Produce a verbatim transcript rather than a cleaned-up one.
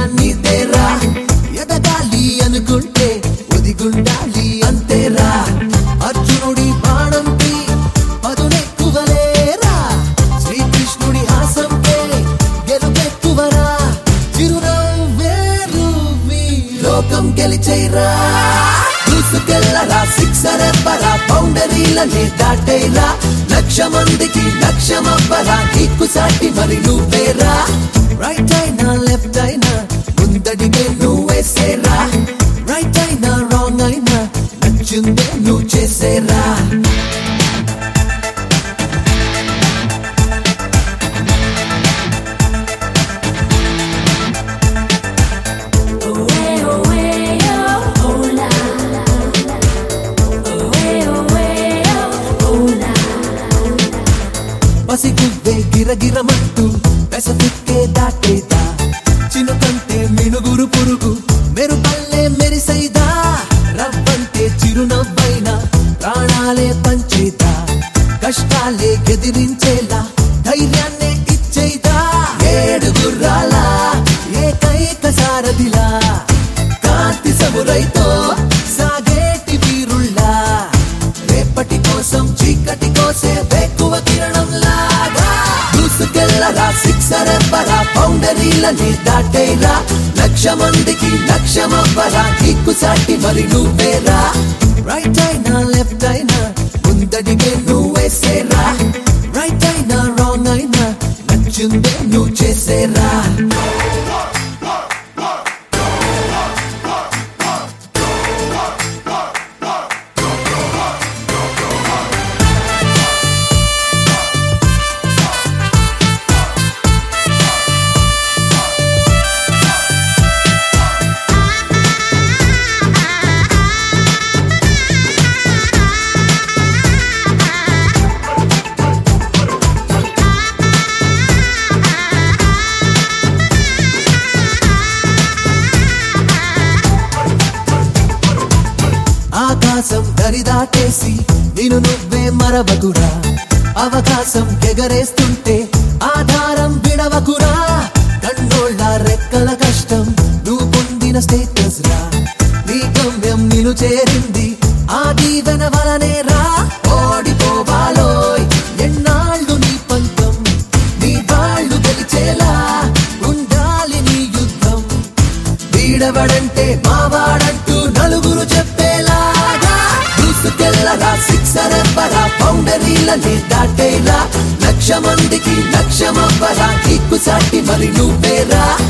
నీదేరా ఎదగాలి అనుకుంటే ఒదిగుండాలి అంతేరా అర్జునుడి బాణంకి పదునెక్కువలేరా శ్రీకృష్ణుడి హాసంపై గెలుపెక్కువరా చిరునవ్వే నువ్వీ లోకం గెలిచేరా దూసుకెళ్ళరా సిక్సర్ ఎవ్వరా బౌండరీలని దాటేరా లక్ష మందికి లక్ష్యమవ్వరా నీకు సాటి మరి నువ్వేరా రైట్ అయినా లెఫ్ట్ అయినా ముందడిగే నువ్వేసేరా రైట్ అయినా రాంగ్ అయినా నచ్చిందే నువ్వు చేసేరా పసిగువ్వే గిరగిరమంటూ పెసపిక్కే దాటేదా చినుకంటే మినుగురు పురుగు మెరుపల్లే మెరిసైదా రవ్వంటే చిరునవ్వైనా ప్రాణాలే పంచేదా కష్టాలే గెదిరించేలా ధైర్యాన్నే ఇచ్చేదా ఏడు గుర్రాల ఏకైక సారథిలా కాంతి సమురైతో సాగేటి వీరుల్లా రేపటి కోసం చీకటి కోసే వేకువ కిరణంలాగా దూసుకెళ్ళరా సిక్సర్ ఎవ్వరా బౌండరీలని దాటేరా లక్ష మందికి లక్ష్యమవ్వరా నీకు సాటి మరి నువ్వేరా రైట్ అయినా లెఫ్ట్ అయినా ముందడిగే నువ్వేసేరా రైట్ అయినా రాంగ్ అయినా నచ్చిందే నువ్వు చేసేరా ఆకాశం దరిదాటేసి నేను నువ్వే మరవకురా అవకాశం ఎగరేస్తుంటే ఆధారం విడవకురా కన్నోళ్ళ రెక్కల కష్టం నువ్వు పొందిన స్టేటస్ రా నీ గమ్యం నిన్ను చేరింది ఆ దీవెన వలనేరా ఓడిపోవాలోయ్ ఎన్నాళ్ళు నీ పంతం నీ వాళ్ళు గెలిచేలా ఉండాలి నీ యుద్ధం వీడవడంటే మావాడంటూ నలుగురు చెప్పేలాగా దూసుకెళ్ళరా సిక్సర్ ఎవ్వరా బౌండరీలని దాటేరా లక్ష మందికి లక్ష్యమవ్వరా నీకు సాటి మరి నువ్వేరా